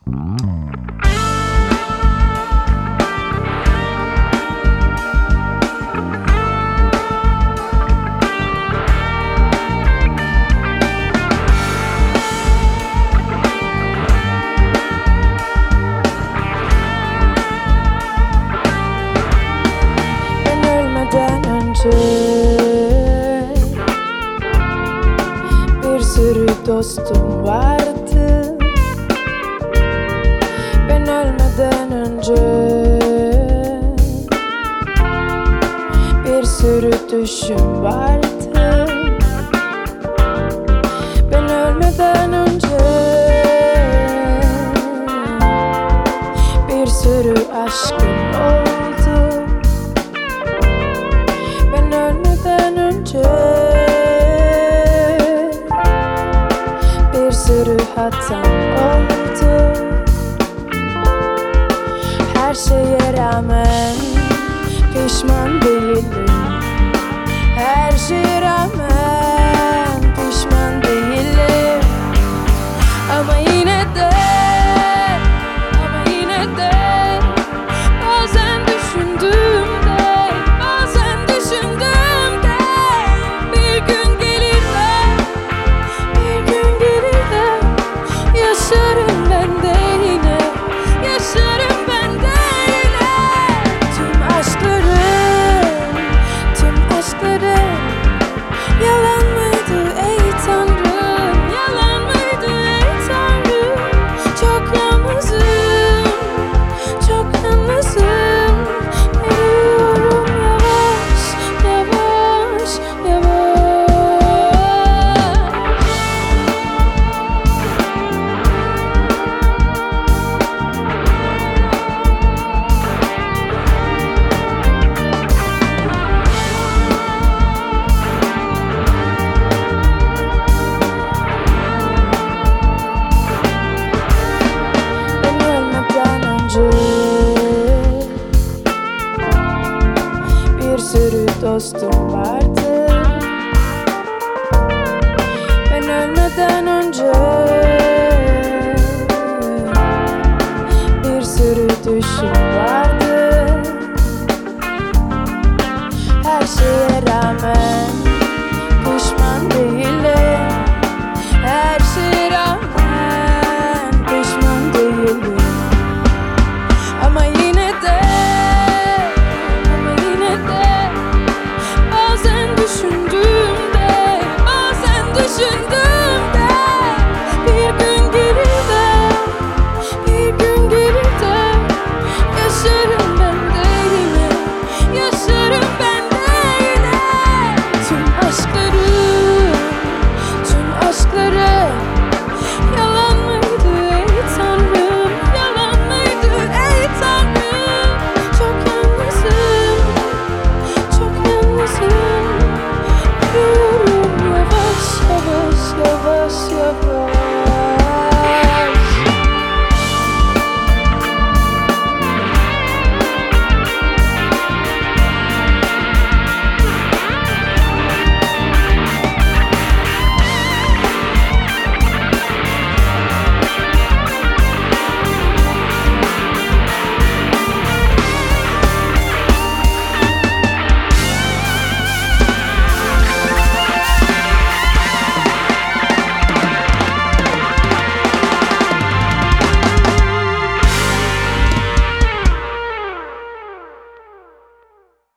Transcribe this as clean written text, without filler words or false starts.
Bir sürü dostum vardı. Ben ölmeden önce bir sürü düşüm vardı. Ben ölmeden önce bir sürü aşkım oldu. Ben ölmeden önce bir sürü hatam oldu. Her şeye rağmen pişman değilim. Her şeye rağmen pişman değilim. Ama yine de bazen düşündüğümde bir gün gelir de yaşarım ben de yine, yaşarım ben de yine. Tüm aşklarım yalan mıydı ey Tanrım? Yalan mıydı ey Tanrım? Çok yalnızım, çok yalnızım. Eriyorum yavaş, yavaş, yavaş. Ben ölmeden önce bir sürü dostum var.